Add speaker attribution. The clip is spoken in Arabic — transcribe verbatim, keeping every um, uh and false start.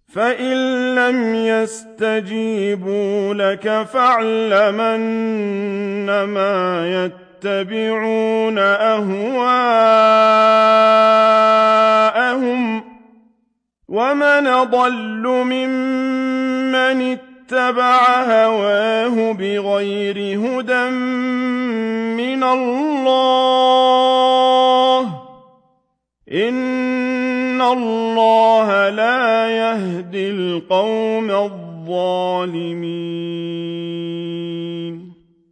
Speaker 1: فإن لم يستجيبوا لك فاعلم أنما يتبعون أهواءهم ومن أضل ممن اتبع هواه بغير هدى من الله إن الله لا يهدي القوم الظالمين